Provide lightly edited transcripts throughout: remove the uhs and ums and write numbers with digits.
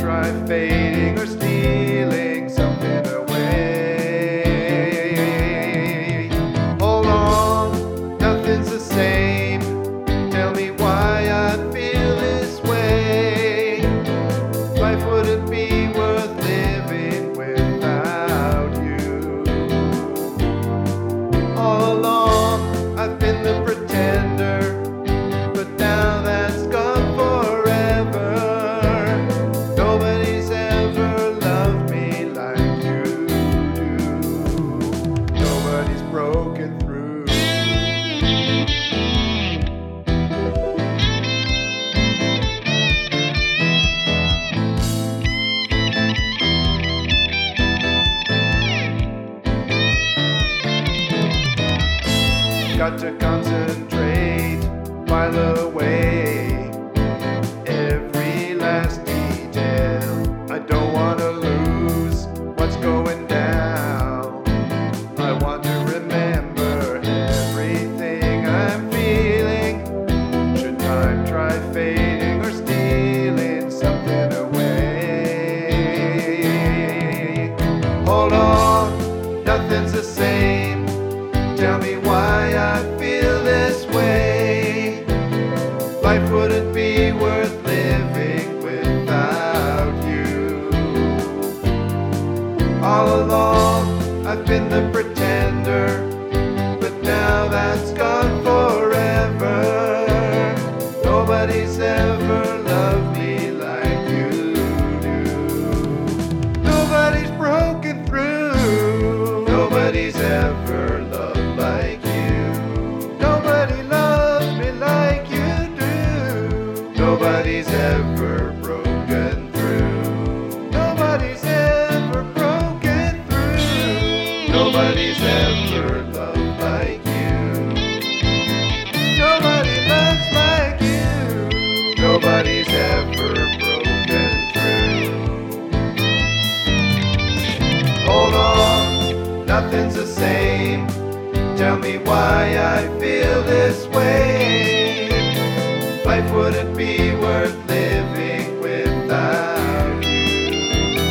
try fading or stealing something away. Hold on, nothing's the same. Tell me why I feel this way. Life wouldn't be worth living without you. All along, I've been the pretender, but now that's gone forever. Nobody's ever loved me like you do. Nobody's broken through. Got to concentrate, while away every last detail. I don't want to lose what's going down. I want to remember everything I'm feeling. Should time try fading or stealing something away? Hold on, nothing's the same. Tell me why I feel this way. Life wouldn't be worth living without you. All along, I've been the pretender, but now that's gone forever. Nobody's ever loved me like you do. Nobody's broken through. Nobody's ever loved like you. Nobody loves me like you do. Nobody's ever broken through. Nobody's ever broken through. Nobody's ever loved like you. Nobody loves like you. Nobody's ever broken through. Hold on, nothing's the same. Tell me why I feel this way. Life wouldn't be worth living without you.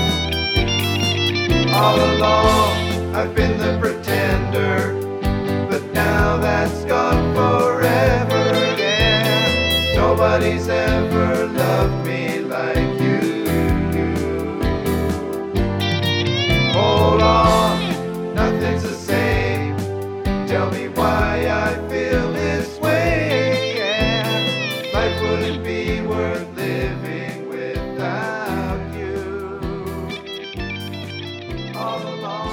All along, I've been the pretender, but now that's gone forever. Yeah, nobody's ever loved me like you do. Hold on, nothing's the same. Tell me why I feel this way. Yeah, life wouldn't be worth living without you. All along.